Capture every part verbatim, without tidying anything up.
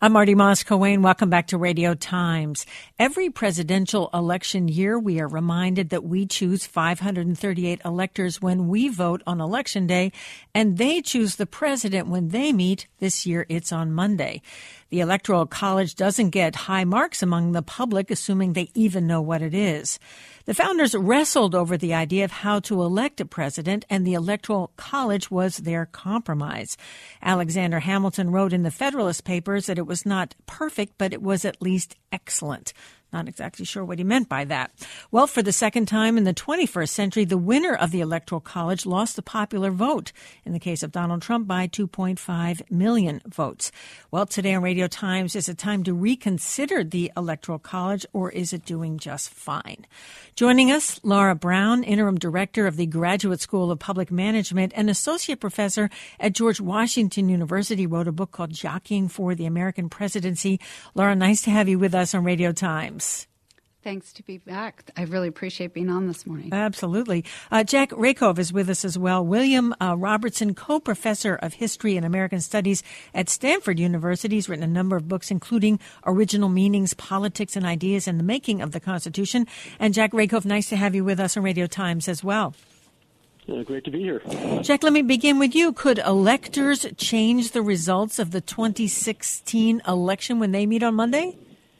I'm Marty Moss-Coane. Welcome back to Radio Times. Every presidential election year, we are reminded that we choose five hundred thirty-eight electors when we vote on Election Day, and they choose the president when they meet. This year, it's on Monday. The Electoral College doesn't get high marks among the public, assuming they even know what it is. The founders wrestled over the idea of how to elect a president, and the Electoral College was their compromise. Alexander Hamilton wrote in the Federalist Papers that it was not perfect, but it was at least excellent. Not exactly sure what he meant by that. Well, for the second time in the twenty-first century, the winner of the Electoral College lost the popular vote, in the case of Donald Trump, by two point five million votes. Well, today on Radio Times, is it time to reconsider the Electoral College, or is it doing just fine? Joining us, Laura Brown, Interim Director of the Graduate School of Public Management and Associate Professor at George Washington University, wrote a book called Jockeying for the American Presidency. Laura, nice to have you with us on Radio Times. Thanks to be back. I really appreciate being on this morning. Absolutely. Uh, Jack Rakove is with us as well. William uh, Robertson, co-professor of history and American studies at Stanford University. He's written a number of books, including Original Meanings, Politics and Ideas, and the Making of the Constitution. And Jack Rakove, nice to have you with us on Radio Times as well. Uh, great to be here. Jack, let me begin with you. Could electors change the results of the twenty sixteen election when they meet on Monday?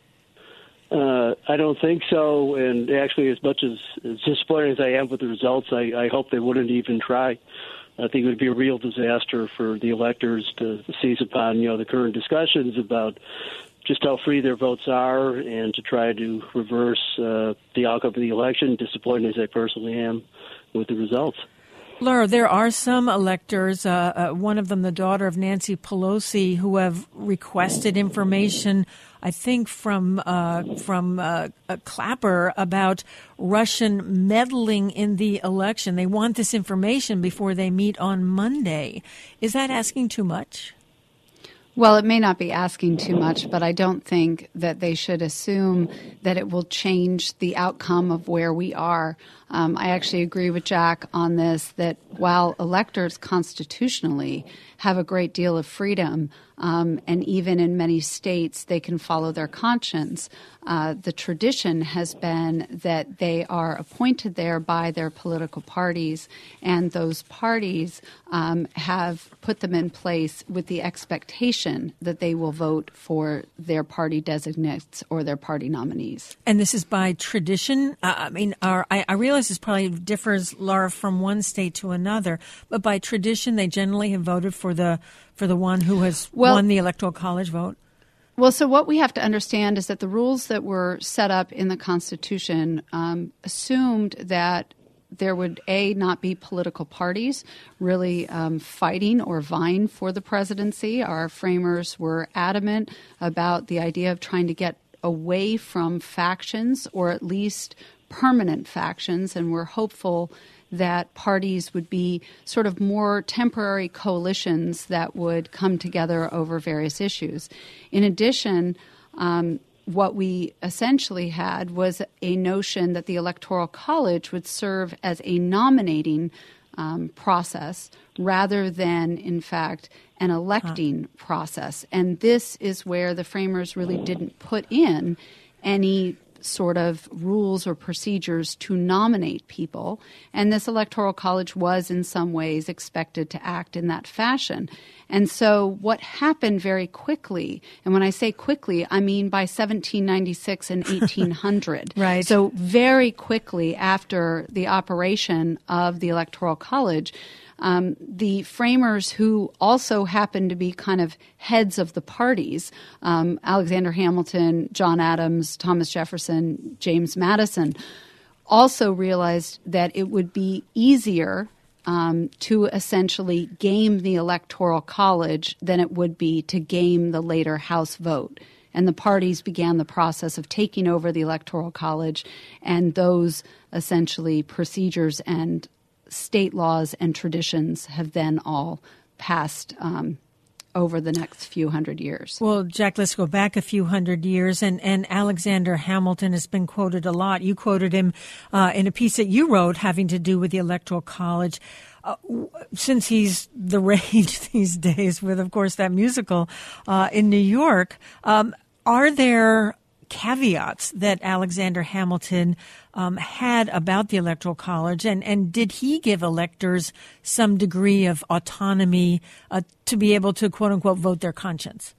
Uh, I don't think so, and actually, as much as, as disappointed as I am with the results, I, I hope they wouldn't even try. I think it would be a real disaster for the electors to seize upon, you know, the current discussions about just how free their votes are and to try to reverse uh, the outcome of the election, disappointed as I personally am with the results. Laura, there are some electors, uh, uh, one of them the daughter of Nancy Pelosi, who have requested information, I think, from uh, from uh, a Clapper about Russian meddling in the election. They want this information before they meet on Monday. Is that asking too much? Well, it may not be asking too much, but I don't think that they should assume that it will change the outcome of where we are. Um, I actually agree with Jack on this, that while electors constitutionally have a great deal of freedom, um, and even in many states they can follow their conscience, uh, the tradition has been that they are appointed there by their political parties, and those parties um, have put them in place with the expectation that they will vote for their party designates or their party nominees. And this is by tradition? Uh, I mean, our, I, I realize this probably differs, Laura, from one state to another, but by tradition they generally have voted for the for the one who has well, won the Electoral College vote? Well, so what we have to understand is that the rules that were set up in the Constitution um, assumed that there would, A, not be political parties really um, fighting or vying for the presidency. Our framers were adamant about the idea of trying to get away from factions, or at least permanent factions, and we're hopeful that parties would be sort of more temporary coalitions that would come together over various issues. In addition, um, what we essentially had was a notion that the Electoral College would serve as a nominating um, process rather than, in fact, an electing huh. process. And this is where the framers really didn't put in any sort of rules or procedures to nominate people. And this Electoral College was in some ways expected to act in that fashion. And so what happened very quickly, and when I say quickly, I mean by seventeen ninety-six and eighteen hundred. Right. So very quickly after the operation of the Electoral College, Um, the framers, who also happened to be kind of heads of the parties, um, Alexander Hamilton, John Adams, Thomas Jefferson, James Madison, also realized that it would be easier um, to essentially game the Electoral College than it would be to game the later House vote. And the parties began the process of taking over the Electoral College, and those essentially procedures and state laws and traditions have then all passed um, over the next few hundred years. Well, Jack, let's go back a few hundred years, and, and Alexander Hamilton has been quoted a lot. You quoted him uh, in a piece that you wrote having to do with the Electoral College. uh, since he's the rage these days with, of course, that musical uh, in New York, um, are there caveats that Alexander Hamilton um, had about the Electoral College, and, and did he give electors some degree of autonomy uh, to be able to, quote unquote, vote their conscience?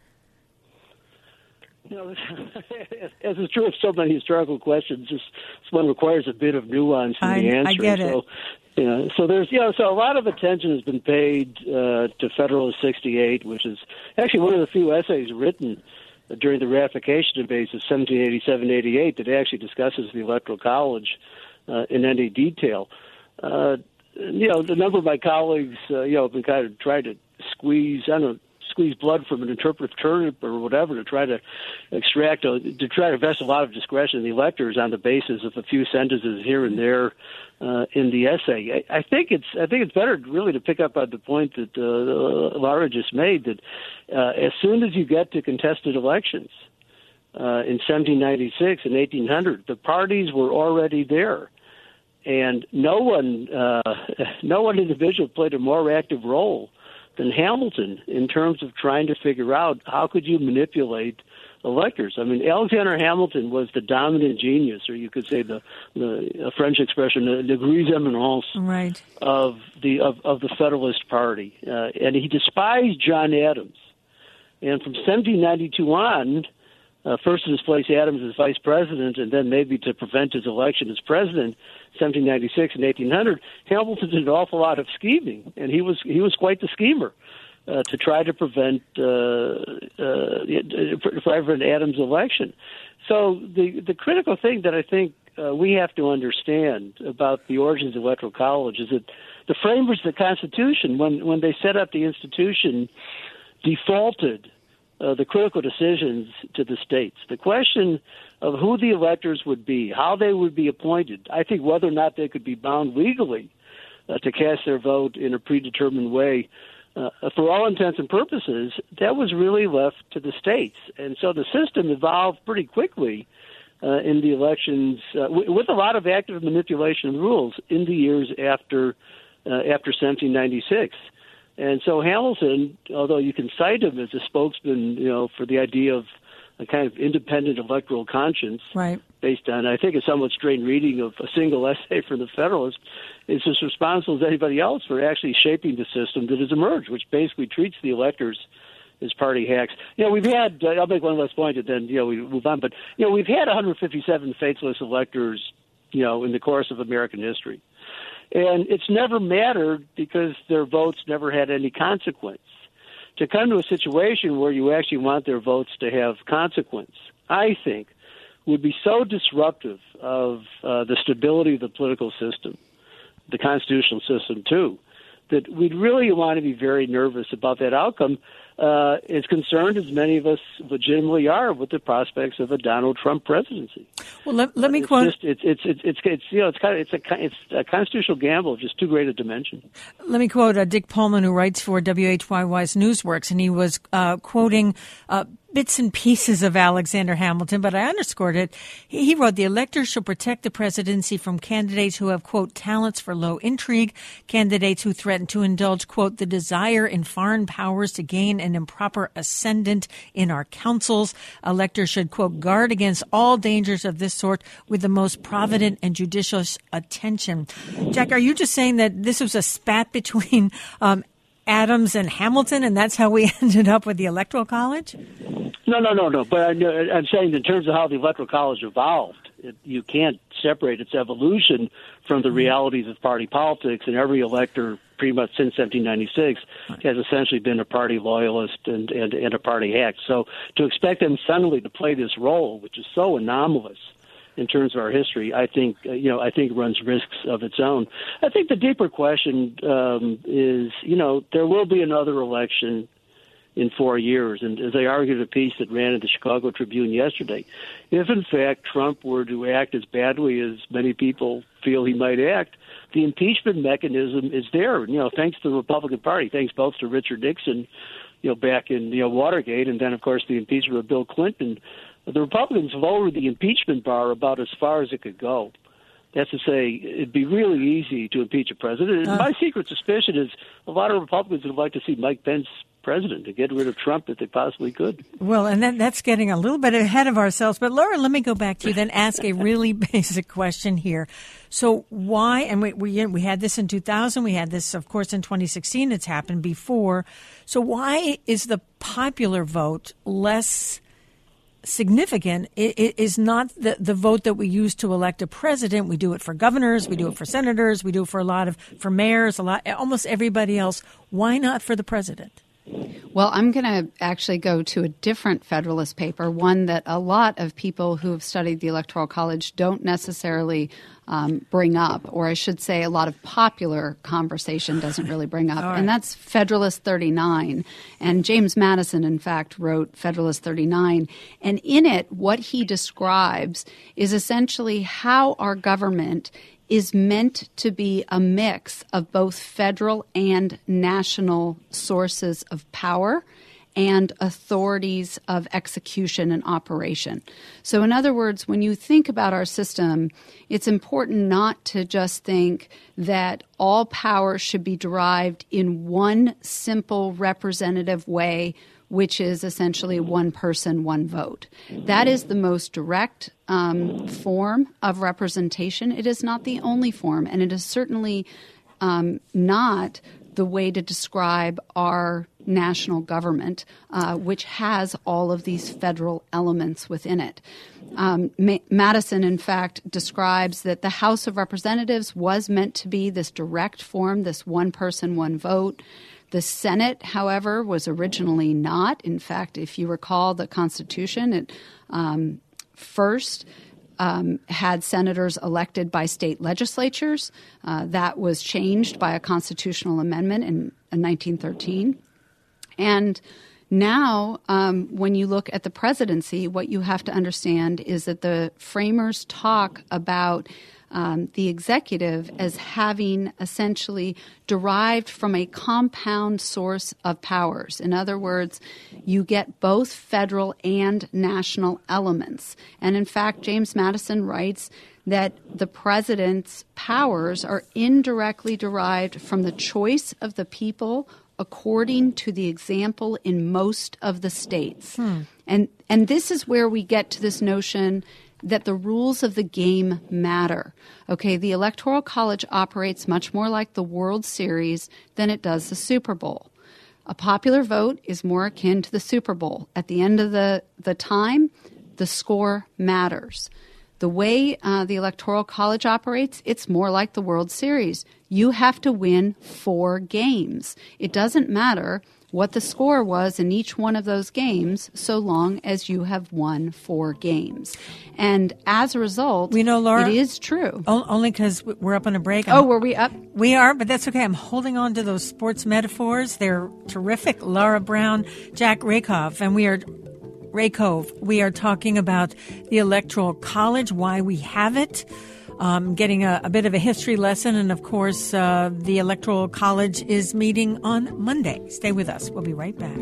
You know, as is true of so many historical questions, this, this one requires a bit of nuance in I, the answer. I get it. So, you know, so there's, you know, so a lot of attention has been paid uh, to Federalist sixty-eight, which is actually one of the few essays written during the ratification debates of seventeen eighty-seven eighty-eight that actually discusses the Electoral College uh, in any detail. Uh, you know, a number of my colleagues, uh, you know, have been kind of trying to squeeze, I don't know, squeeze blood from an interpretive turnip or whatever to try to extract, a, to try to vest a lot of discretion in the electors on the basis of a few sentences here and there uh, in the essay. I, I think it's I think it's better really to pick up on the point that uh, Laura just made, that uh, as soon as you get to contested elections uh, in seventeen ninety-six and eighteen hundred, the parties were already there. And no one, uh, no one individual played a more active role than Hamilton in terms of trying to figure out how could you manipulate electors. I mean, Alexander Hamilton was the dominant genius, or you could say the, the French expression, the, the grise eminence right. of the of, of the Federalist Party, uh, and he despised John Adams. And from seventeen ninety-two on, uh, first to displace Adams as vice president, and then maybe to prevent his election as president, seventeen ninety-six and eighteen hundred, Hamilton did an awful lot of scheming, and he was he was quite the schemer uh, to try to prevent uh, uh, prevent Adams' election. So the the critical thing that I think uh, we have to understand about the origins of the Electoral College is that the framers of the Constitution, when when they set up the institution, defaulted Uh, the critical decisions to the states. The question of who the electors would be, how they would be appointed, I think whether or not they could be bound legally uh, to cast their vote in a predetermined way, uh, for all intents and purposes, that was really left to the states. And so the system evolved pretty quickly uh, in the elections, uh, w- with a lot of active manipulation of the rules in the years after uh, after seventeen ninety-six. And so Hamilton, although you can cite him as a spokesman, you know, for the idea of a kind of independent electoral conscience, right, based on, I think, a somewhat strained reading of a single essay from the Federalist, is as responsible as anybody else for actually shaping the system that has emerged, which basically treats the electors as party hacks. You know, we've had, uh, I'll make one last point and then, you know, we move on, but, you know, we've had one hundred fifty-seven faithless electors, you know, in the course of American history. And it's never mattered because their votes never had any consequence. To come to a situation where you actually want their votes to have consequence, I think, would be so disruptive of uh, the stability of the political system, the constitutional system too, that we'd really want to be very nervous about that outcome. Uh, as concerned as many of us legitimately are with the prospects of a Donald Trump presidency. Well, let, let me it's quote. Just, it's, it's it's it's it's you know it's kind of it's a it's a constitutional gamble of just too great a dimension. Let me quote uh, Dick Pullman, who writes for W H Y Y's Newsworks, and he was uh, quoting Uh, bits and pieces of Alexander Hamilton, but I underscored it. He wrote, the electors shall protect the presidency from candidates who have, quote, talents for low intrigue, candidates who threaten to indulge, quote, the desire in foreign powers to gain an improper ascendant in our councils. Electors should, quote, guard against all dangers of this sort with the most provident and judicious attention. Jack, are you just saying that this was a spat between um, Adams and Hamilton, and that's how we ended up with the Electoral College? No, no, no, no. But I, I'm saying in terms of how the Electoral College evolved, it, you can't separate its evolution from the realities of party politics, and every elector pretty much since seventeen ninety-six has essentially been a party loyalist and, and, and a party hack. So to expect them suddenly to play this role, which is so anomalous in terms of our history, I think uh, you know I think runs risks of its own. I think the deeper question um, is, you know, there will be another election in four years, and as I argued a piece that ran in the Chicago Tribune yesterday, if in fact Trump were to act as badly as many people feel he might act, the impeachment mechanism is there. You know, thanks to the Republican Party, thanks both to Richard Nixon, you know, back in you know Watergate, and then of course the impeachment of Bill Clinton. The Republicans lowered the impeachment bar about as far as it could go. That's to say, it'd be really easy to impeach a president. Uh. My secret suspicion is a lot of Republicans would like to see Mike Pence president to get rid of Trump if they possibly could. Well, and that, that's getting a little bit ahead of ourselves. But, Laura, let me go back to you, then ask a really basic question here. So why, and we, we we had this in two thousand, we had this, of course, in twenty sixteen, it's happened before. So why is the popular vote less significant? It is not the, the vote that we use to elect a president. We do it for governors, we do it for senators, we do it for a lot of, for mayors, a lot, almost everybody else. Why not for the president? Well, I'm going to actually go to a different Federalist paper, one that a lot of people who have studied the Electoral College don't necessarily um, bring up, or I should say a lot of popular conversation doesn't really bring up, right. And that's Federalist thirty-nine. And James Madison, in fact, wrote Federalist thirty-nine. And in it, what he describes is essentially how our government is meant to be a mix of both federal and national sources of power and authorities of execution and operation. So in other words, when you think about our system, it's important not to just think that all power should be derived in one simple representative way, which is essentially one person, one vote. That is the most direct um, form of representation. It is not the only form, and it is certainly um, not the way to describe our national government, uh, which has all of these federal elements within it. Um, Ma- Madison, in fact, describes that the House of Representatives was meant to be this direct form, this one person, one vote. The Senate, however, was originally not. In fact, if you recall the Constitution, it um, first um, had senators elected by state legislatures. Uh, that was changed by a constitutional amendment in, in nineteen thirteen. And now, um, when you look at the presidency, what you have to understand is that the framers talk about Um, the executive as having essentially derived from a compound source of powers. In other words, you get both federal and national elements. And in fact, James Madison writes that the president's powers are indirectly derived from the choice of the people according to the example in most of the states. Hmm. And and this is where we get to this notion that the rules of the game matter. Okay, the Electoral College operates much more like the World Series than it does the Super Bowl. A popular vote is more akin to the Super Bowl. At the end of the, the time, the score matters. The way uh, the Electoral College operates, it's more like the World Series. You have to win four games. It doesn't matter what the score was in each one of those games, so long as you have won four games. And as a result, we know, Laura, it is true. Only because we're up on a break. I'm, oh, were we up? We are, but that's okay. I'm holding on to those sports metaphors. They're terrific. Laura Brown, Jack Rakove, and we are Rakove. We are talking about the Electoral College, why we have it. Um, getting a, a bit of a history lesson. And, of course, uh, the Electoral College is meeting on Monday. Stay with us. We'll be right back.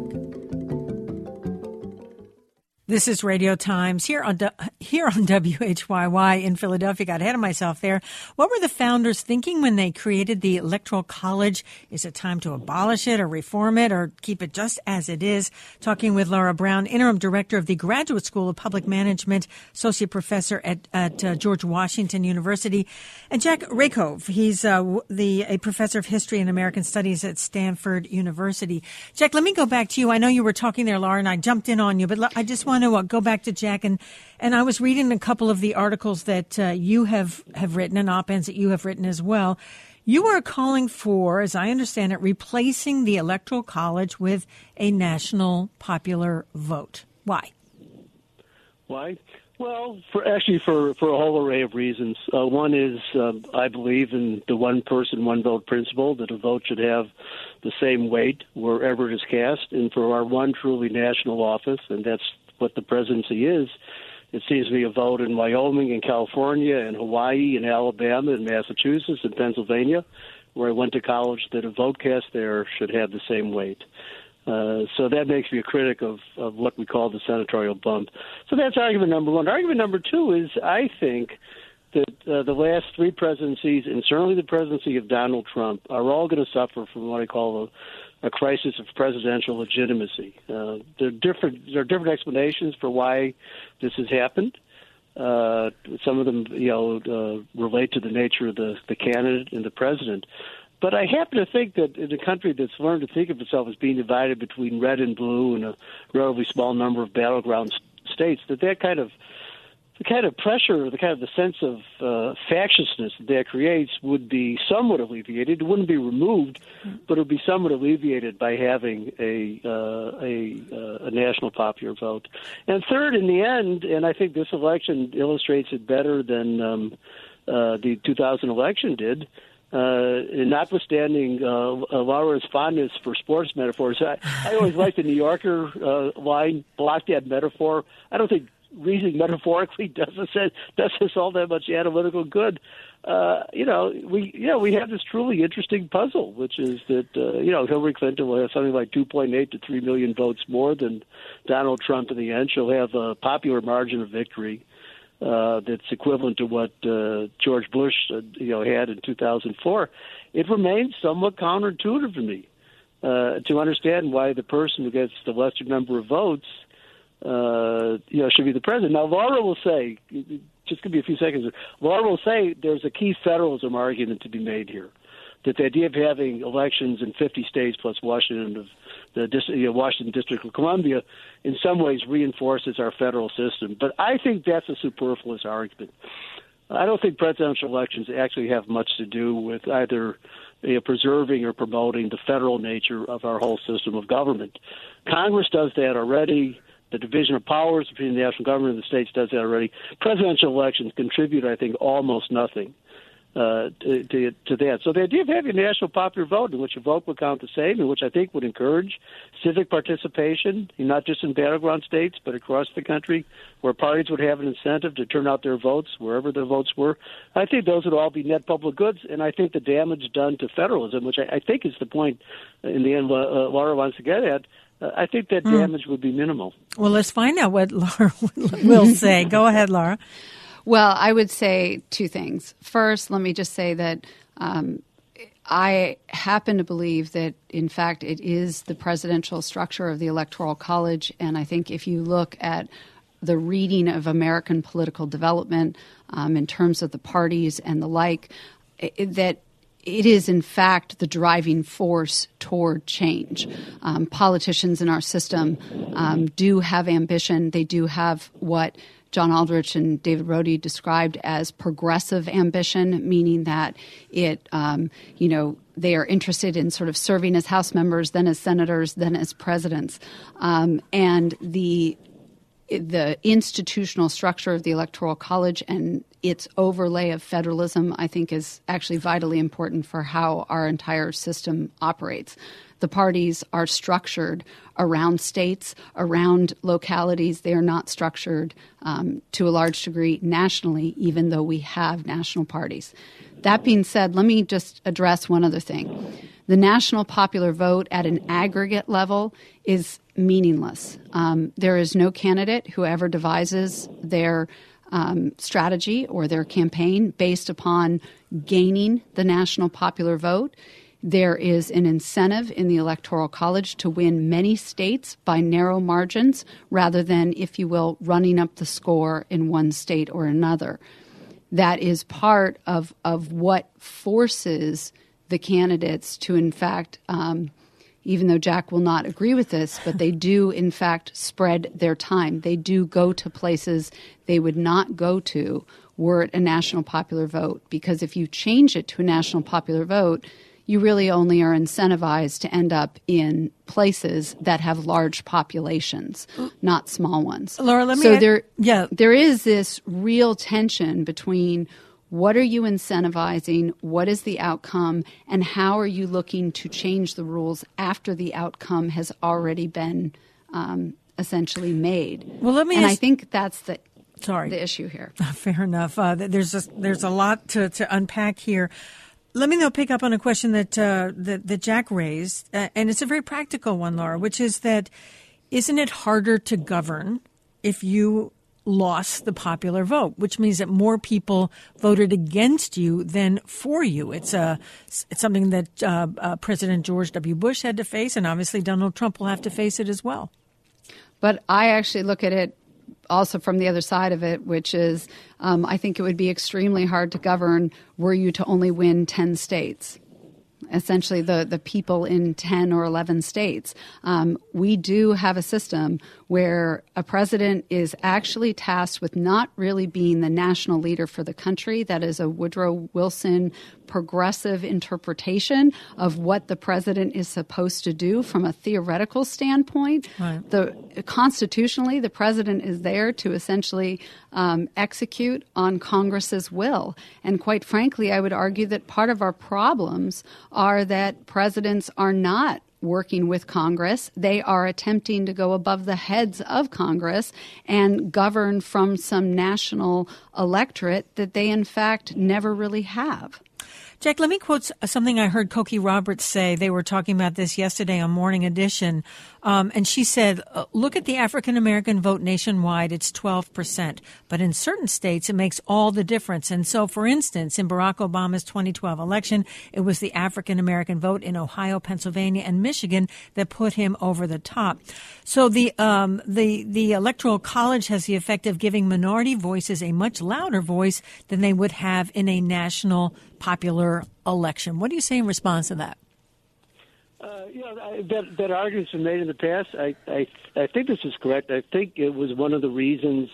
This is Radio Times here on here on W H Y Y in Philadelphia. Got ahead of myself there. What were the founders thinking when they created the Electoral College? Is it time to abolish it or reform it or keep it just as it is? Talking with Laura Brown, Interim Director of the Graduate School of Public Management, Associate Professor at, at uh, George Washington University, and Jack Rakove. He's uh, the a Professor of History and American Studies at Stanford University. Jack, let me go back to you. I know you were talking there, Laura, and I jumped in on you, but I just want to uh, go back to Jack. And, and I was reading a couple of the articles that uh, you have, have written and op-eds that you have written as well. You are calling for, as I understand it, replacing the Electoral College with a national popular vote. Why? Why? Well, for actually for, for a whole array of reasons. Uh, one is uh, I believe in the one person, one vote principle, that a vote should have the same weight wherever it is cast. And for our one truly national office, and that's what the presidency is, it seems to be a vote in Wyoming and California and Hawaii and Alabama and Massachusetts and Pennsylvania, where I went to college, that a vote cast there should have the same weight. Uh, so that makes me a critic of, of what we call the senatorial bump. So that's argument number one. Argument number two is I think that uh, the last three presidencies, and certainly the presidency of Donald Trump, are all going to suffer from what I call a, a crisis of presidential legitimacy. Uh, there are different there are different explanations for why this has happened. Uh, some of them, you know, uh, relate to the nature of the, the candidate and the president. But I happen to think that in a country that's learned to think of itself as being divided between red and blue and a relatively small number of battleground states, that that kind of the kind of pressure, the kind of the sense of uh, factiousness that that creates would be somewhat alleviated. It wouldn't be removed, but it would be somewhat alleviated by having a uh, a, uh, a national popular vote. And third, in the end, and I think this election illustrates it better than um, uh, the two thousand election did. Uh, notwithstanding uh, Laura's fondness for sports metaphors, I, I always like the New Yorker uh, line, block that metaphor. I don't think reasoning metaphorically does us does us all that much analytical good. Uh, you know, we you know we have this truly interesting puzzle, which is that uh, you know Hillary Clinton will have something like two point eight to three million votes more than Donald Trump in the end. She'll have a popular margin of victory uh, that's equivalent to what uh, George Bush uh, you know had in two thousand four. It remains somewhat counterintuitive to me uh, to understand why the person who gets the lesser number of votes Uh, you know, should be the president. Now, Laura will say, just give me a few seconds, Laura will say there's a key federalism argument to be made here, that the idea of having elections in fifty states plus Washington, of the you know, Washington District of Columbia, in some ways reinforces our federal system. But I think that's a superfluous argument. I don't think presidential elections actually have much to do with either you know, preserving or promoting the federal nature of our whole system of government. Congress does that already. The division of powers between the national government and the states does that already. Presidential elections contribute, I think, almost nothing uh, to, to, to that. So the idea of having a national popular vote in which a vote would count the same, and which I think would encourage civic participation, not just in battleground states, but across the country, where parties would have an incentive to turn out their votes wherever their votes were, I think those would all be net public goods. And I think the damage done to federalism, which I, I think is the point in the end uh, Laura wants to get at, Uh, I think that damage mm. would be minimal. Well, let's find out what Laura will say. Go ahead, Laura. Well, I would say two things. First, let me just say that um, I happen to believe that, in fact, it is the presidential structure of the Electoral College. And I think if you look at the reading of American political development um, in terms of the parties and the like, it, that it is, in fact, the driving force toward change. Um, politicians in our system um, do have ambition. They do have what John Aldrich and David Rode described as progressive ambition, meaning that it, um, you know, they are interested in sort of serving as House members, then as senators, then as presidents. Um, and the the institutional structure of the Electoral College and its overlay of federalism, I think, is actually vitally important for how our entire system operates. The parties are structured around states, around localities. They are not structured um, to a large degree nationally, even though we have national parties. That being said, let me just address one other thing. The national popular vote at an aggregate level is meaningless. Um, there is no candidate who ever devises their um, strategy or their campaign based upon gaining the national popular vote. There is an incentive in the Electoral College to win many states by narrow margins rather than, if you will, running up the score in one state or another. That is part of, of what forces the candidates to, in fact, um, even though Jack will not agree with this, but they do, in fact, spread their time. They do go to places they would not go to were it a national popular vote. Because if you change it to a national popular vote, you really only are incentivized to end up in places that have large populations, not small ones. Laura, let me so add, there, yeah. there is this real tension between what are you incentivizing, what is the outcome, and how are you looking to change the rules after the outcome has already been um, essentially made. Well, let me and ask- I think that's the Sorry. the issue here. Fair enough. Uh, there's a, there's a lot to, to unpack here. Let me, though, pick up on a question that, uh, that, that Jack raised, uh, and it's a very practical one, Laura, which is that isn't it harder to govern if you lost the popular vote, which means that more people voted against you than for you. It's a it's something that uh, uh, President George W. Bush had to face, and obviously Donald Trump will have to face it as well. But I actually look at it also from the other side of it, which is um, I think it would be extremely hard to govern were you to only win ten states. Essentially the, the people in ten or eleven states. Um, we do have a system where a president is actually tasked with not really being the national leader for the country. That is a Woodrow Wilson progressive interpretation of what the president is supposed to do from a theoretical standpoint. Right. The constitutionally, the president is there to essentially um, execute on Congress's will. And quite frankly, I would argue that part of our problems are that presidents are not working with Congress. They are attempting to go above the heads of Congress and govern from some national electorate that they, in fact, never really have. Jack, let me quote something I heard Cokie Roberts say. They were talking about this yesterday on Morning Edition. Um, and she said, look at the African-American vote nationwide. It's twelve percent. But in certain states, it makes all the difference. And so, for instance, in Barack Obama's twenty twelve election, it was the African-American vote in Ohio, Pennsylvania, and Michigan that put him over the top. So the um, the the Electoral College has the effect of giving minority voices a much louder voice than they would have in a national popular election. What do you say in response to that? Uh, you know, I, that, that argument's been made in the past. I, I, I think this is correct. I think it was one of the reasons,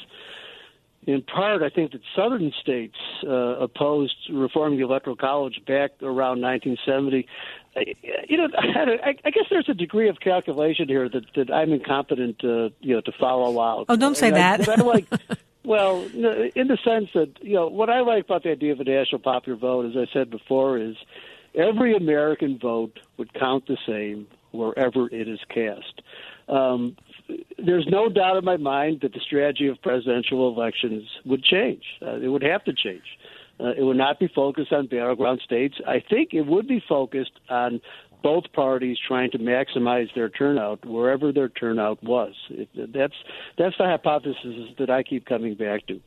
in part, I think that southern states uh, opposed reforming the Electoral College back around nineteen seventy. I, you know, I, I guess there's a degree of calculation here that, that I'm incompetent, uh, you know, to follow out. Oh, don't say and that. I, I like, well, in the sense that, you know, what I like about the idea of a national popular vote, as I said before, is every American vote would count the same wherever it is cast. Um, there's no doubt in my mind that the strategy of presidential elections would change. Uh, it would have to change. Uh, it would not be focused on battleground states. I think it would be focused on both parties trying to maximize their turnout wherever their turnout was. It, that's that's the hypothesis that I keep coming back to.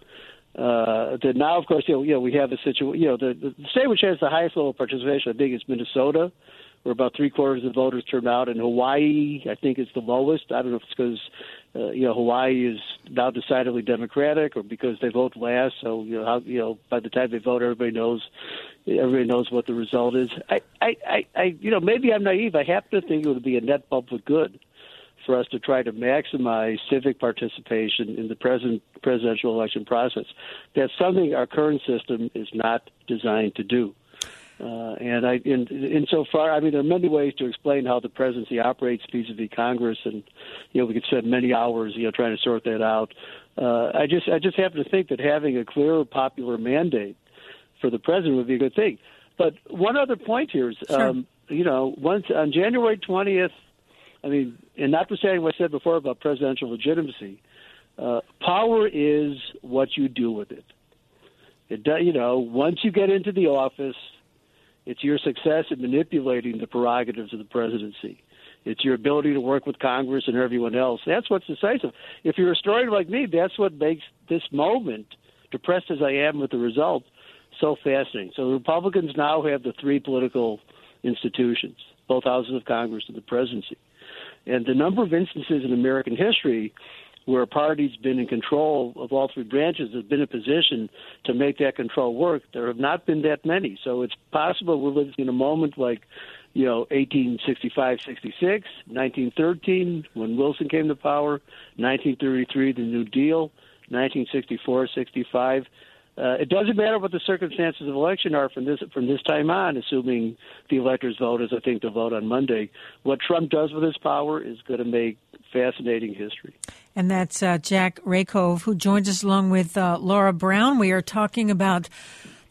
Uh, that now, of course, you know, you know we have a situation. You know, the, the state which has the highest level of participation, I think, is Minnesota, where about three quarters of the voters turn out. And Hawaii, I think, is the lowest. I don't know if it's because uh, you know Hawaii is now decidedly Democratic, or because they vote last. So you know, how, you know, by the time they vote, everybody knows everybody knows what the result is. I, I, I, I, you know, maybe I'm naive. I happen to think it would be a net public good for us to try to maximize civic participation in the present presidential election process. That's something our current system is not designed to do. Uh, and I, in, insofar, I mean, there are many ways to explain how the presidency operates vis-a-vis Congress, and you know, we could spend many hours, you know, trying to sort that out. Uh, I just, I just happen to think that having a clear popular mandate for the president would be a good thing. But one other point here is, sure. um, you know, once on January twentieth. I mean, and notwithstanding what I said before about presidential legitimacy, uh, power is what you do with it. It does, you know, once you get into the office, it's your success in manipulating the prerogatives of the presidency. It's your ability to work with Congress and everyone else. That's what's decisive. If you're a historian like me, that's what makes this moment, depressed as I am with the result, so fascinating. So the Republicans now have the three political institutions, both houses of Congress and the presidency. And the number of instances in American history where a party's been in control of all three branches has been in a position to make that control work, there have not been that many. So it's possible we're living in a moment like, you know, eighteen sixty-five sixty-six, nineteen thirteen, when Wilson came to power, nineteen thirty-three, the New Deal, nineteen sixty-four sixty-five. Uh, it doesn't matter what the circumstances of election are from this from this time on, assuming the electors vote as I think they'll vote on Monday. What Trump does with his power is going to make fascinating history. And that's uh, Jack Rakove, who joins us along with uh, Laura Brown. We are talking about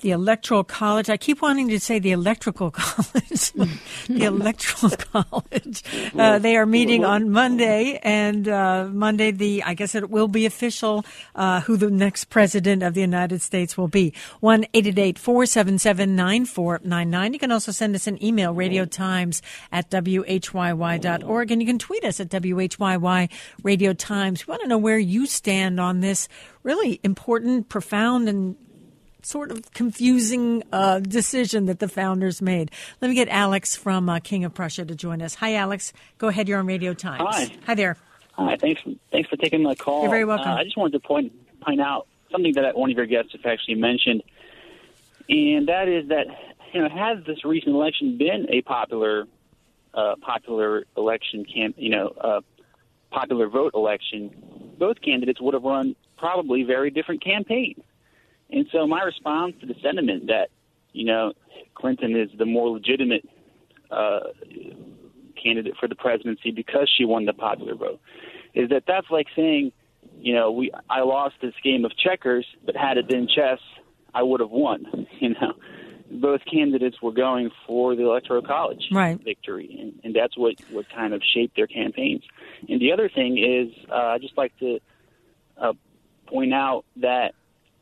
the Electoral College. I keep wanting to say the Electrical College. The Electoral College. Uh, they are meeting on Monday, and uh, Monday, the I guess it will be official uh, who the next president of the United States will be. one eight eight eight, four seven seven, nine four nine nine. You can also send us an email, radio times at w h y y dot org, and you can tweet us at W H Y Y Radio Times. We want to know where you stand on this really important, profound, and sort of confusing uh, decision that the founders made. Let me get Alex from uh, King of Prussia to join us. Hi, Alex. Go ahead. You're on Radio Times. Hi. Hi there. Hi. Thanks. Thanks for taking my call. You're very welcome. Uh, I just wanted to point point out something that one of your guests have actually mentioned, and that is that you know has this recent election been a popular uh, popular election camp you know uh, popular vote election, both candidates would have run probably very different campaigns. And so my response to the sentiment that, you know, Clinton is the more legitimate uh, candidate for the presidency because she won the popular vote is that that's like saying, you know, we I lost this game of checkers, but had it been chess, I would have won. You know, both candidates were going for the Electoral College right. victory, and, and that's what, what kind of shaped their campaigns. And the other thing is uh, I'd just like to uh, point out that,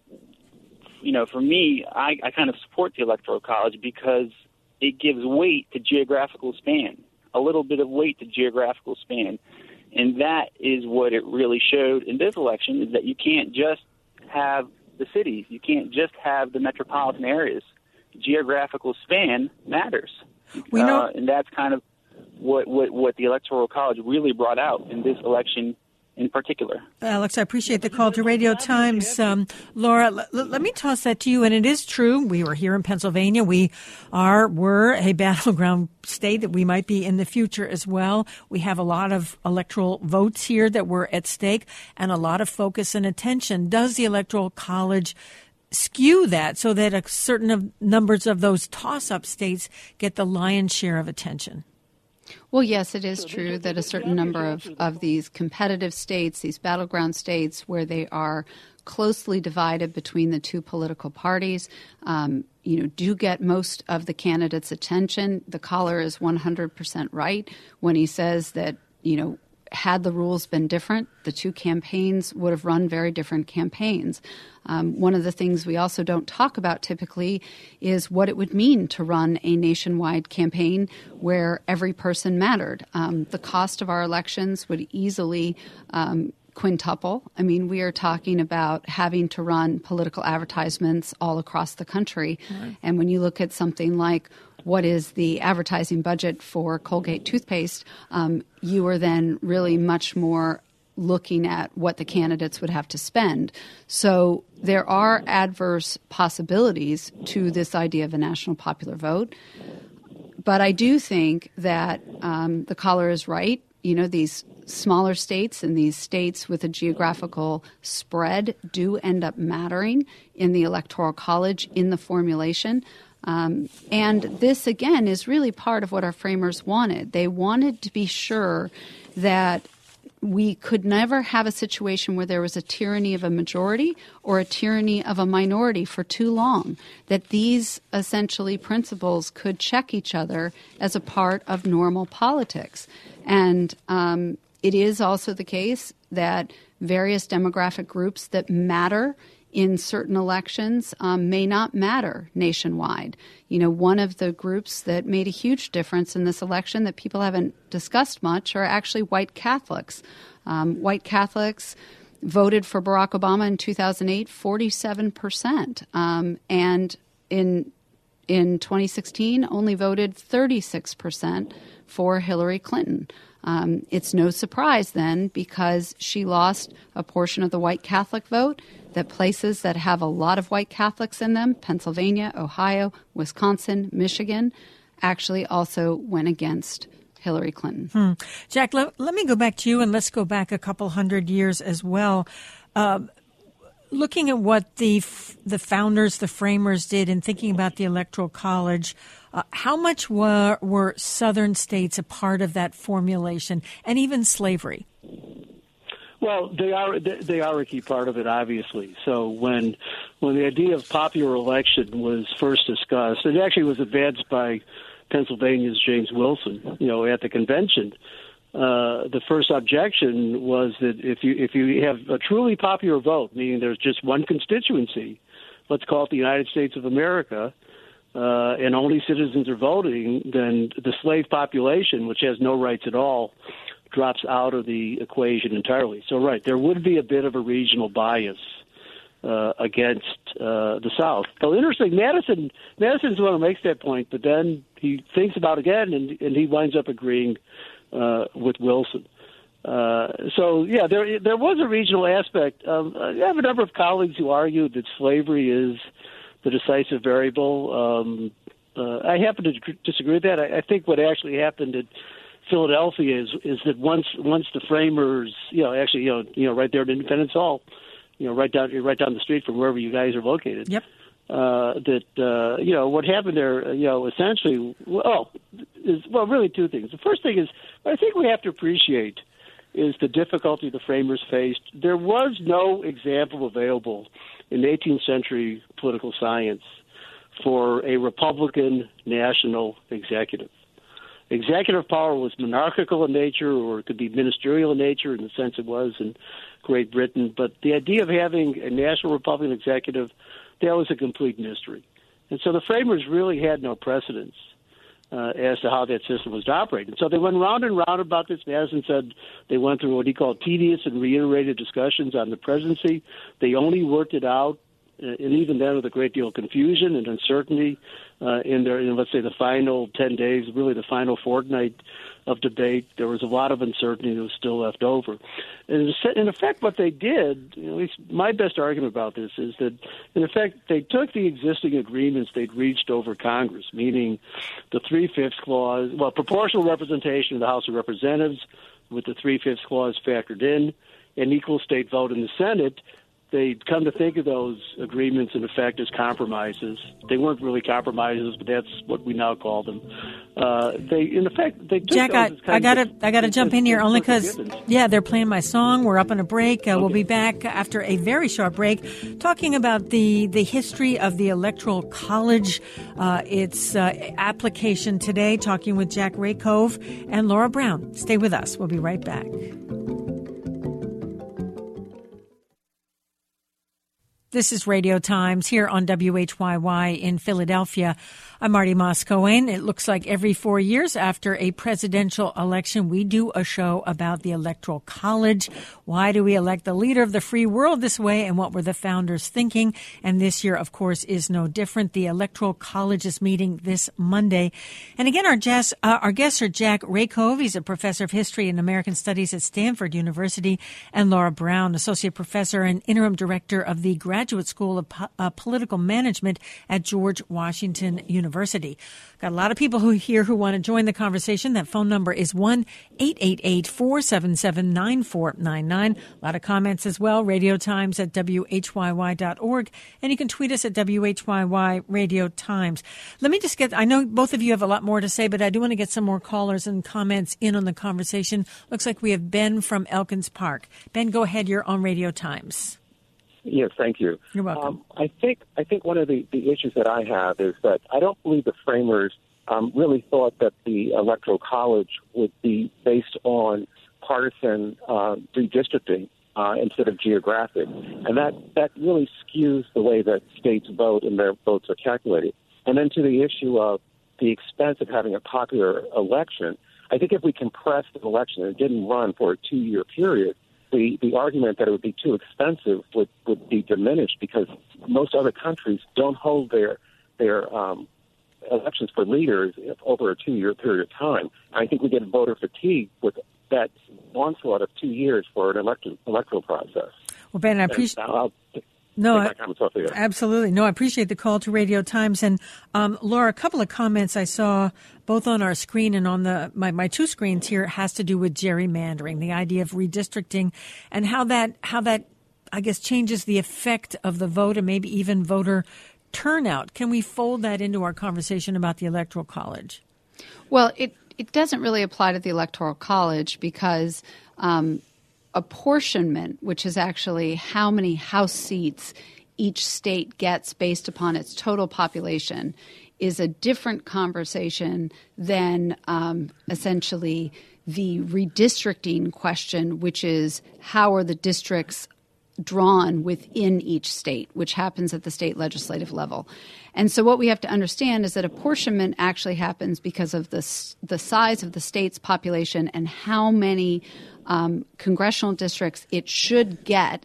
you know, for me, I, I kind of support the Electoral College because it gives weight to geographical span, a little bit of weight to geographical span. And that is what it really showed in this election, is that you can't just have the cities. You can't just have the metropolitan areas. Geographical span matters. We know- uh, and that's kind of what, what, what the Electoral College really brought out in this election in particular. Alex, I appreciate the call to Radio Times. Um, Laura, l- l- let me toss that to you. And it is true. We were here in Pennsylvania. We are, were a battleground state that we might be in the future as well. We have a lot of electoral votes here that were at stake and a lot of focus and attention. Does the Electoral College skew that so that a certain of numbers of those toss-up states get the lion's share of attention? Well, yes, it is true that a certain number of, of these competitive states, these battleground states where they are closely divided between the two political parties, um, you know, do get most of the candidates' attention. The caller is one hundred percent right when he says that, you know, had the rules been different, the two campaigns would have run very different campaigns. Um, one of the things we also don't talk about typically is what it would mean to run a nationwide campaign where every person mattered. Um, the cost of our elections would easily um, quintuple. I mean, we are talking about having to run political advertisements all across the country. Right. And when you look at something like what is the advertising budget for Colgate toothpaste, um, you are then really much more looking at what the candidates would have to spend. So there are adverse possibilities to this idea of a national popular vote. But I do think that um, the caller is right. You know, these smaller states and these states with a geographical spread do end up mattering in the Electoral College in the formulation. Um, and this, again, is really part of what our framers wanted. They wanted to be sure that we could never have a situation where there was a tyranny of a majority or a tyranny of a minority for too long, that these essentially principles could check each other as a part of normal politics. And um, it is also the case that various demographic groups that matter in certain elections um, may not matter nationwide. You know, one of the groups that made a huge difference in this election that people haven't discussed much are actually white Catholics. Um, white Catholics voted for Barack Obama in two thousand eight, forty-seven percent. Um, and in in twenty sixteen, only voted thirty-six percent for Hillary Clinton. Um, it's no surprise then, because she lost a portion of the white Catholic vote, that places that have a lot of white Catholics in them, Pennsylvania, Ohio, Wisconsin, Michigan, actually also went against Hillary Clinton. Hmm. Jack, let, let me go back to you, and let's go back a couple hundred years as well. Uh, looking at what the the founders, the framers did in thinking about the Electoral College, uh, how much were, were Southern states a part of that formulation, and even slavery? Well, they are they are a key part of it, obviously. So when when the idea of popular election was first discussed, it actually was advanced by Pennsylvania's James Wilson, you know, at the convention. Uh, the first objection was that if you if you have a truly popular vote, meaning there's just one constituency, let's call it the United States of America, uh, and only citizens are voting, then the slave population, which has no rights at all, drops out of the equation entirely. So, right, there would be a bit of a regional bias uh, against uh, the South. So, interesting, Madison Madison's the one who makes that point, but then he thinks about it again, and, and he winds up agreeing uh, with Wilson. Uh, so, yeah, there there was a regional aspect. Um, I have a number of colleagues who argued that slavery is the decisive variable. Um, uh, I happen to disagree with that. I, I think what actually happened at Philadelphia is is that once once the framers, you know, actually, you know, you know, right there at Independence Hall, you know, right down right down the street from wherever you guys are located. Yep. Uh, that uh, you know what happened there, you know, essentially, well, is well, really two things. The first thing is, I think we have to appreciate is the difficulty the framers faced. There was no example available in eighteenth century political science for a Republican national executive. Executive power was monarchical in nature, or it could be ministerial in nature in the sense it was in Great Britain. But the idea of having a national Republican executive, that was a complete mystery. And so the framers really had no precedence uh, as to how that system was to operate. And so they went round and round about this. Madison said they went through what he called tedious and reiterated discussions on the presidency. They only worked it out, uh, and even then with a great deal of confusion and uncertainty, Uh, in their, in, let's say, the final ten days, really the final fortnight of debate. There was a lot of uncertainty that was still left over. And in effect, what they did, you know, at least my best argument about this, is that, in effect, they took the existing agreements they'd reached over Congress, meaning the three-fifths clause, well, proportional representation of the House of Representatives with the three-fifths clause factored in, and equal state vote in the Senate. They'd come to think of those agreements, in effect, as compromises. They weren't really compromises, but that's what we now call them. Uh, they, in effect, they took Jack, those I, I gotta, of, I gotta jump in here only because, yeah, they're playing my song. We're up on a break. Uh, okay. We'll be back after a very short break, talking about the the history of the Electoral College, uh, its uh, application today. Talking with Jack Rakove and Laura Brown. Stay with us. We'll be right back. This is Radio Times here on W H Y Y in Philadelphia. I'm Marty Moscoen. It looks like every four years after a presidential election, we do a show about the Electoral College. Why do we elect the leader of the free world this way, and what were the founders thinking? And this year, of course, is no different. The Electoral College is meeting this Monday. And again, our, jazz, uh, our guests are Jack Rakove. He's a professor of history and American studies at Stanford University, and Laura Brown, associate professor and interim director of the Graduate School of po- uh, Political Management at George Washington University. University. Got a lot of people who here who want to join the conversation. That phone number is one eight eight eight, four seven seven, nine four nine nine. A lot of comments as well. Radio Times at W H Y Y dot org. And you can tweet us at W H Y Y Radio Times. Let me just get, I know both of you have a lot more to say, but I do want to get some more callers and comments in on the conversation. Looks like we have Ben from Elkins Park. Ben, go ahead. You're on Radio Times. Yes, thank you. You're welcome. Um, I think I think one of the, the issues that I have is that I don't believe the framers um, really thought that the Electoral College would be based on partisan uh, redistricting uh, instead of geographic, and that, that really skews the way that states vote and their votes are calculated. And then to the issue of the expense of having a popular election, I think if we compressed the election and it didn't run for a two-year period, The, the argument that it would be too expensive would, would be diminished because most other countries don't hold their their um, elections for leaders over a two-year period of time. I think we get voter fatigue with that onslaught of two years for an election, electoral process. Well, Ben, I appreciate No, I, absolutely. No, I appreciate the call to Radio Times. And um, Laura, a couple of comments I saw both on our screen and on the my, my two screens here has to do with gerrymandering, the idea of redistricting, and how that how that I guess changes the effect of the vote and maybe even voter turnout. Can we fold that into our conversation about the Electoral College? Well, it it doesn't really apply to the Electoral College because um, apportionment, which is actually how many House seats each state gets based upon its total population, is a different conversation than um, essentially the redistricting question, which is how are the districts drawn within each state, which happens at the state legislative level. And so what we have to understand is that apportionment actually happens because of the, the size of the state's population and how many um, congressional districts it should get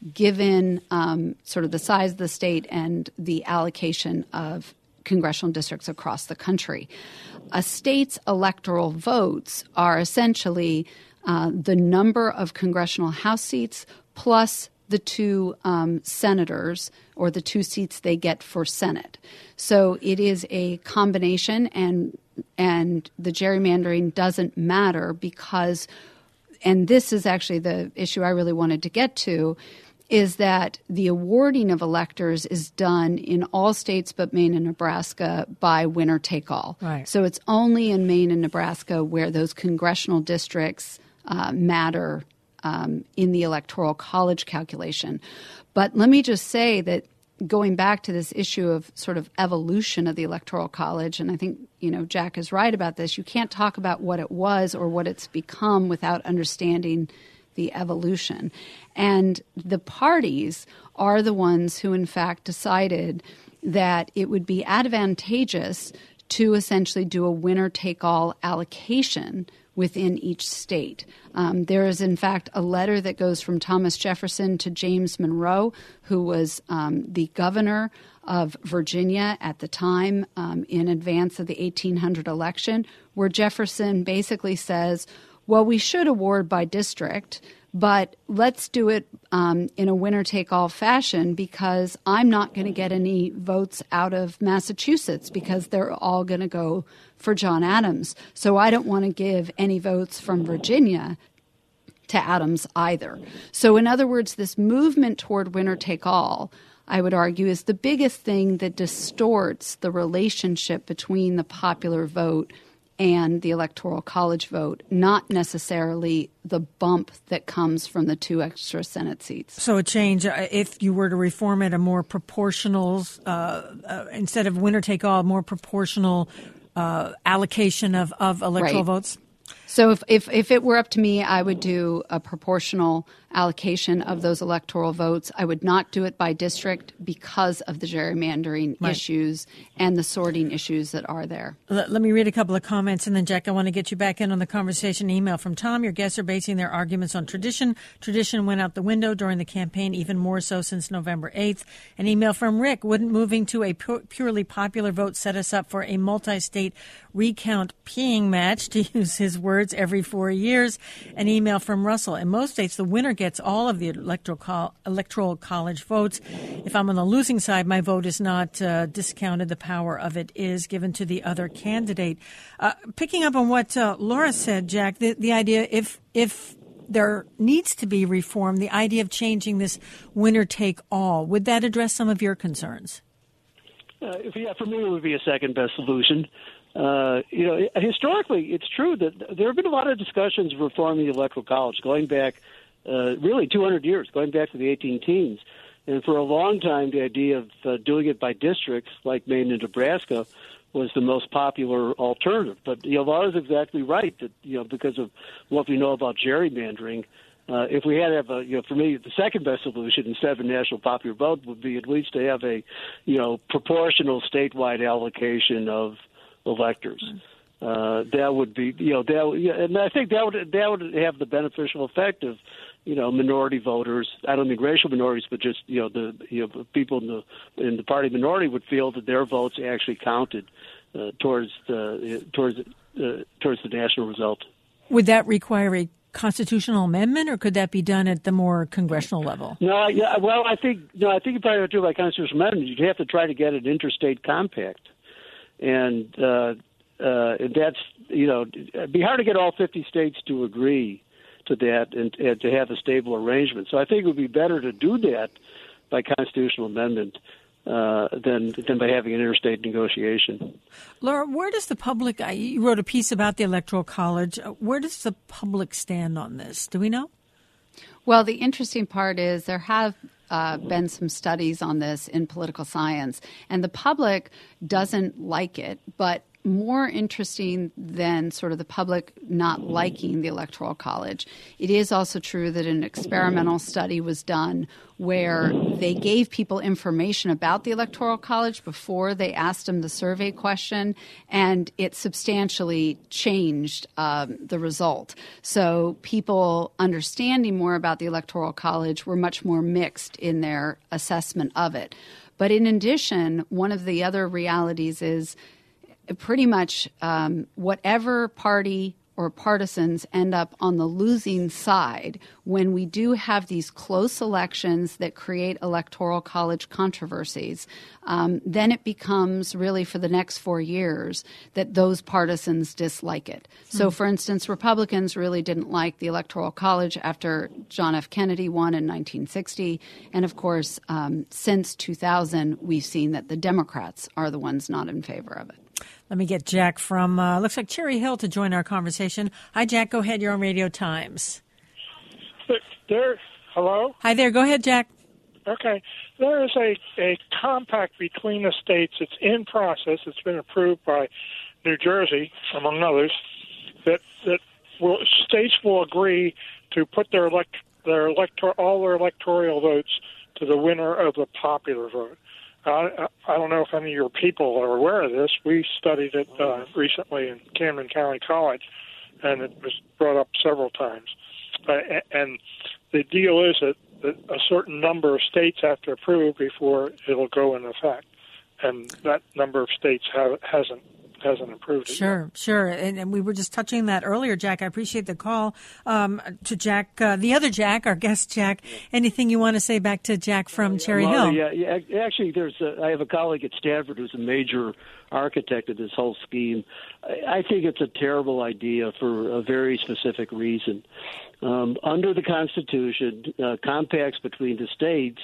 given um, sort of the size of the state and the allocation of congressional districts across the country. A state's electoral votes are essentially uh, the number of congressional House seats plus the two um, senators or the two seats they get for Senate. So it is a combination, and and the gerrymandering doesn't matter because, and this is actually the issue I really wanted to get to, is that the awarding of electors is done in all states but Maine and Nebraska by winner take all. Right. So it's only in Maine and Nebraska where those congressional districts uh, matter um, in the Electoral College calculation. But let me just say that going back to this issue of sort of evolution of the Electoral College, and I think, you know, Jack is right about this, you can't talk about what it was or what it's become without understanding the evolution. And the parties are the ones who, in fact, decided that it would be advantageous to essentially do a winner-take-all allocation within each state. Um, there is, in fact, a letter that goes from Thomas Jefferson to James Monroe, who was um, the governor of Virginia at the time um, in advance of the eighteen hundred election, where Jefferson basically says, well, we should award by district, but let's do it um, in a winner-take-all fashion because I'm not going to get any votes out of Massachusetts because they're all going to go for John Adams. So I don't want to give any votes from Virginia to Adams either. So in other words, this movement toward winner-take-all, I would argue, is the biggest thing that distorts the relationship between the popular vote and the Electoral College vote, not necessarily the bump that comes from the two extra Senate seats. So a change, uh, if you were to reform it, a more proportional, uh, uh, instead of winner-take-all, more proportional uh, allocation of, of electoral right. votes? So if, if if it were up to me, I would do a proportional allocation of those electoral votes. I would not do it by district because of the gerrymandering right. issues and the sorting issues that are there. Let, let me read a couple of comments, and then, Jack, I want to get you back in on the conversation. Email from Tom. Your guests are basing their arguments on tradition. Tradition went out the window during the campaign, even more so since November eighth. An email from Rick. Wouldn't moving to a pu- purely popular vote set us up for a multi-state recount peeing match, to use his words, every four years? An email from Russell. In most states, the winner gets all of the electoral col- electoral college votes. If I'm on the losing side, my vote is not uh, discounted. The power of it is given to the other candidate. Uh, picking up on what uh, Laura said, Jack, the, the idea if if there needs to be reform, the idea of changing this winner take all, would that address some of your concerns? Uh, if, yeah, for me, it would be a second best solution. Uh, you know, historically, it's true that there have been a lot of discussions of reforming the Electoral College going back uh, really two hundred years, going back to the eighteen teens. And for a long time, the idea of uh, doing it by districts like Maine and Nebraska was the most popular alternative. But, you know, Laura's exactly right that, you know, because of what we know about gerrymandering, uh, if we had to have a, you know, for me, the second best solution instead of a national popular vote would be at least to have a, you know, proportional statewide allocation of electors. Uh, that would be, you know, that, yeah, and I think that would that would have the beneficial effect of, you know, minority voters. I don't mean racial minorities, but just, you know, the you know people in the in the party minority would feel that their votes actually counted uh, towards the towards uh, towards the national result. Would that require a constitutional amendment, or could that be done at the more congressional level? No, yeah, well, I think no, I think you probably have to do it by constitutional amendment. You'd have to try to get an interstate compact. And uh, uh, that's, you know, it'd be hard to get all fifty states to agree to that and, and to have a stable arrangement. So I think it would be better to do that by constitutional amendment uh, than than by having an interstate negotiation. Laura, where does the public, you wrote a piece about the Electoral College, where does the public stand on this? Do we know? Well, the interesting part is there have uh, been some studies on this in political science, and the public doesn't like it, but more interesting than sort of the public not liking the Electoral College, it is also true that an experimental study was done where they gave people information about the Electoral College before they asked them the survey question, and it substantially changed um, the result. So people understanding more about the Electoral College were much more mixed in their assessment of it. But in addition, one of the other realities is pretty much um, whatever party or partisans end up on the losing side, when we do have these close elections that create electoral college controversies, um, then it becomes really for the next four years that those partisans dislike it. Hmm. So, for instance, Republicans really didn't like the Electoral College after John F. Kennedy won in nineteen sixty. And, of course, um, since two thousand, we've seen that the Democrats are the ones not in favor of it. Let me get Jack from, uh, looks like Cherry Hill to join our conversation. Hi, Jack. Go ahead. You're on Radio Times. There, hello? Hi there. Go ahead, Jack. Okay. There is a, a compact between the states. It's in process. It's been approved by New Jersey, among others, that that will, states will agree to put their elect, their elector, all their electoral votes to the winner of the popular vote. I, I don't know if any of your people are aware of this. We studied it uh, recently in Camden County College, and it was brought up several times. Uh, and the deal is that, that a certain number of states have to approve before it'll go into effect, and that number of states have, hasn't hasn't approved it Sure, yet. sure. And, and we were just touching that earlier, Jack. I appreciate the call um, to Jack, uh, the other Jack, our guest Jack. Anything you want to say back to Jack from Cherry well, Hill? Yeah, yeah, actually, there's a, I have a colleague at Stanford who's a major architect of this whole scheme. I, I think it's a terrible idea for a very specific reason. Um, under the Constitution, uh, compacts between the states,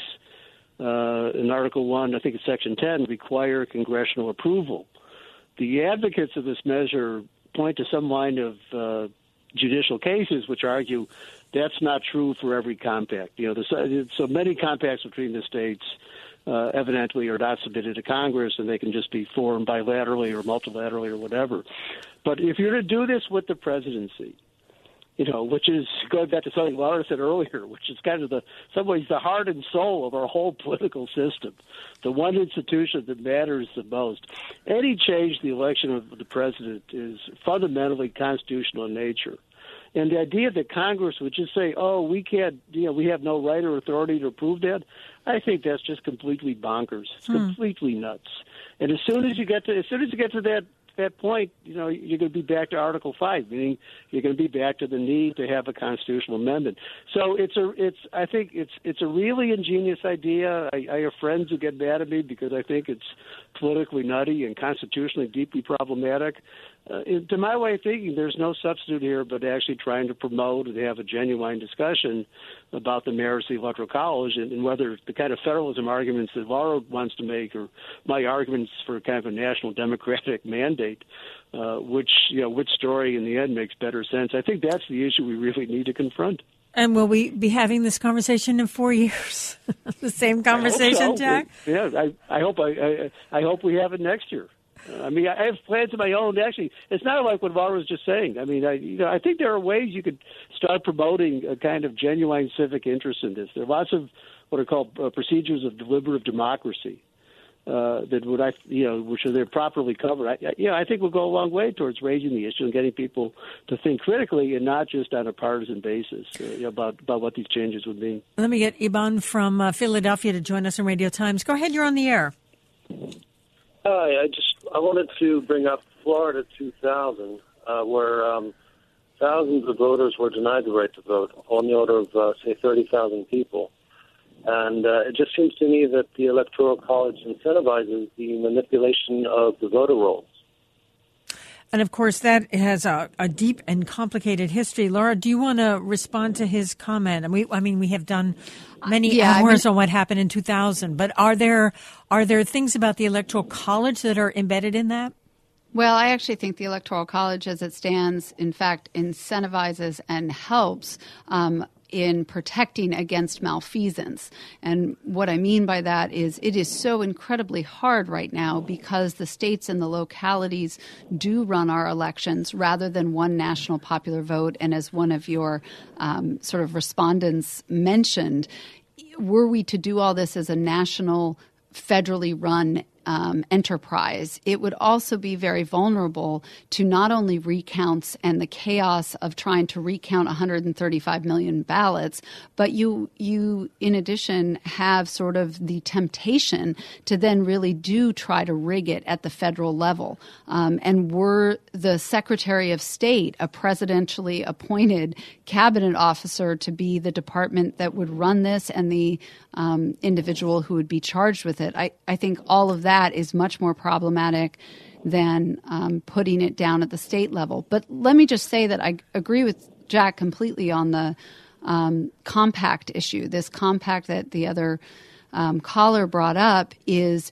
uh, in Article one, I think it's Section ten, require congressional approval. The advocates of this measure point to some line of uh, judicial cases which argue that's not true for every compact. You know, the, so many compacts between the states uh, evidently are not submitted to Congress, and they can just be formed bilaterally or multilaterally or whatever. But if you're to do this with the presidency, you know, which is going back to something Laura said earlier, which is kind of the, some ways, the heart and soul of our whole political system, the one institution that matters the most. Any change to the election of the president is fundamentally constitutional in nature. And the idea that Congress would just say, oh, we can't, you know, we have no right or authority to approve that, I think that's just completely bonkers. It's hmm. completely nuts. And as soon as you get to, as soon as you get to that, that point, you know, you're going to be back to Article five, meaning you're going to be back to the need to have a constitutional amendment. So it's a, it's, I think it's, it's a really ingenious idea. I, I have friends who get mad at me because I think it's politically nutty and constitutionally deeply problematic. Uh, to my way of thinking, there's no substitute here but actually trying to promote and have a genuine discussion about the merits of the Electoral College and, and whether the kind of federalism arguments that Laura wants to make or my arguments for kind of a national democratic mandate, uh, which, you know, which story in the end makes better sense. I think that's the issue we really need to confront. And will we be having this conversation in four years? The same conversation, I Jack? Yeah, I, I hope I, I, I hope we have it next year. I mean, I have plans of my own. Actually, it's not like what Laura was just saying. I mean, I, you know, I think there are ways you could start promoting a kind of genuine civic interest in this. There are lots of what are called uh, procedures of deliberative democracy uh, that would, I, you know, which are they're properly covered. I, I, you know, I think will go a long way towards raising the issue and getting people to think critically and not just on a partisan basis uh, you know, about about what these changes would mean. Let me get Iban from uh, Philadelphia to join us on Radio Times. Go ahead, you're on the air. Hi, I just I wanted to bring up Florida two thousand, uh, where um, thousands of voters were denied the right to vote, on the order of, uh, say, thirty thousand people. And uh, it just seems to me that the Electoral College incentivizes the manipulation of the voter rolls. And, of course, that has a, a deep and complicated history. Laura, do you want to respond to his comment? And we, I mean, we have done many yeah, hours I mean, on what happened in two thousand, but are there are there things about the Electoral College that are embedded in that? Well, I actually think the Electoral College, as it stands, in fact, incentivizes and helps um, in protecting against malfeasance. And what I mean by that is it is so incredibly hard right now because the states and the localities do run our elections rather than one national popular vote. And as one of your um, sort of respondents mentioned, were we to do all this as a national, federally run Um, enterprise, it would also be very vulnerable to not only recounts and the chaos of trying to recount one hundred thirty-five million ballots, but you, you in addition, have sort of the temptation to then really do try to rig it at the federal level. Um, and were the Secretary of State a presidentially appointed cabinet officer to be the department that would run this and the um, individual who would be charged with it, I, I think all of that That is much more problematic than um, putting it down at the state level. But let me just say that I agree with Jack completely on the um, compact issue. This compact that the other um, caller brought up is,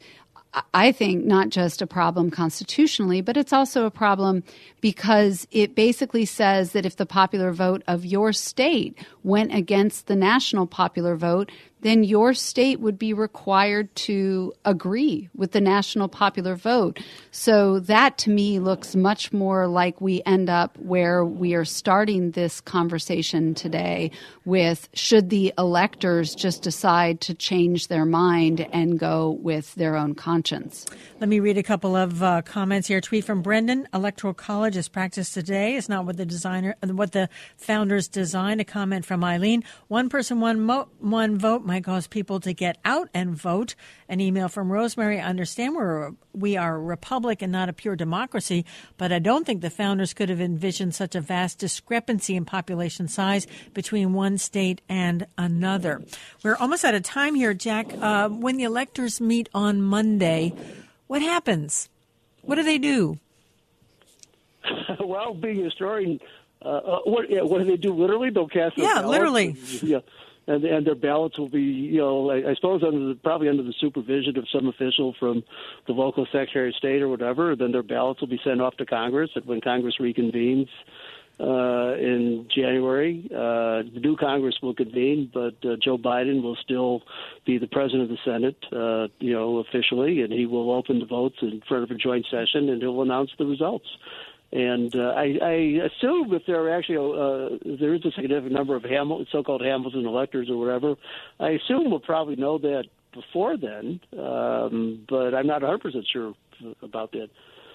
I think, not just a problem constitutionally, but it's also a problem because it basically says that if the popular vote of your state went against the national popular vote, then your state would be required to agree with the national popular vote. So that, to me, looks much more like we end up where we are starting this conversation today with, should the electors just decide to change their mind and go with their own conscience? Let me read a couple of uh, comments here. A tweet from Brendan: Electoral College as practiced today is not what the designer, what the founders designed. A comment from Eileen: one person, one, mo- one vote might cause people to get out and vote. An email from Rosemary: I understand we're, we are a republic and not a pure democracy, but I don't think the founders could have envisioned such a vast discrepancy in population size between one state and another. We're almost out of time here, Jack. Uh, when the electors meet on Monday, what happens? What do they do? Well, being a historian, uh, what, yeah, what do they do? Literally, they'll cast their Yeah, ballots. literally. Yeah, and, and their ballots will be, you know, I, I suppose under the, probably under the supervision of some official from the local Secretary of State or whatever. Then their ballots will be sent off to Congress. And when Congress reconvenes uh, in January, uh, the new Congress will convene, but uh, Joe Biden will still be the president of the Senate, uh, you know, officially, and he will open the votes in front of a joint session, and he'll announce the results. And uh, I, I assume if there are actually uh, if there is a significant number of Hamil- so-called Hamilton electors or whatever, I assume we'll probably know that before then. Um, but I'm not one hundred percent sure about that.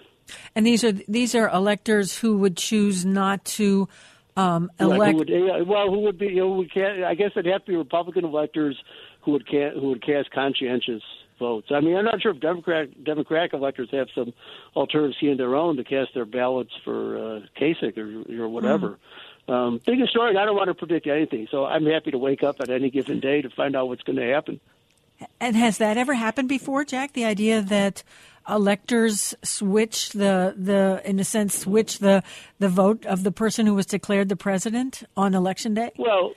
And these are these are electors who would choose not to um, elect. Right, who would, yeah, well, who would be? You know, we can't, I guess it'd have to be Republican electors who would ca- who would cast conscientious votes. I mean, I'm not sure if Democrat Democratic electors have some alternative scheme of their own to cast their ballots for uh, Kasich or, or whatever. Mm. Um, big historian, I don't want to predict anything, so I'm happy to wake up at any given day to find out what's going to happen. And has that ever happened before, Jack? The idea that electors switch the, the in a sense, switch the, the vote of the person who was declared the president on Election Day? Well,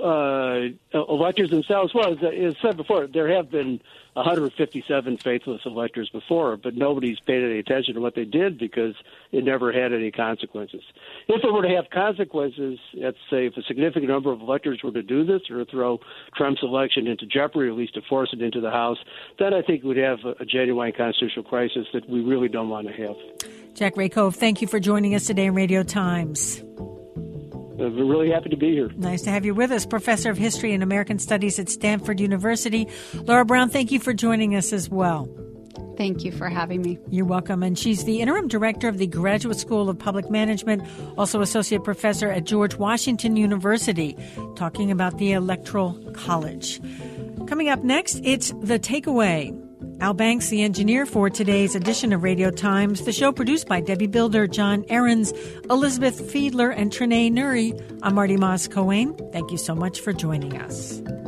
uh, electors themselves, well, as I said before, there have been one hundred fifty-seven faithless electors before, but nobody's paid any attention to what they did because it never had any consequences. If it were to have consequences, let's say if a significant number of electors were to do this or to throw Trump's election into jeopardy, or at least to force it into the House, then I think we'd have a genuine constitutional crisis that we really don't want to have. Jack Rakove, thank you for joining us today in Radio Times. We're really happy to be here. Nice to have you with us. Professor of History and American Studies at Stanford University. Laura Brown, thank you for joining us as well. Thank you for having me. You're welcome. And she's the interim director of the Graduate School of Public Management, also associate professor at George Washington University, talking about the Electoral College. Coming up next, it's The Takeaway. Al Banks, the engineer for today's edition of Radio Times. The show produced by Debbie Builder, John Ahrens, Elizabeth Fiedler, and Trinae Nuri. I'm Marty Moss-Cohen. Thank you so much for joining us.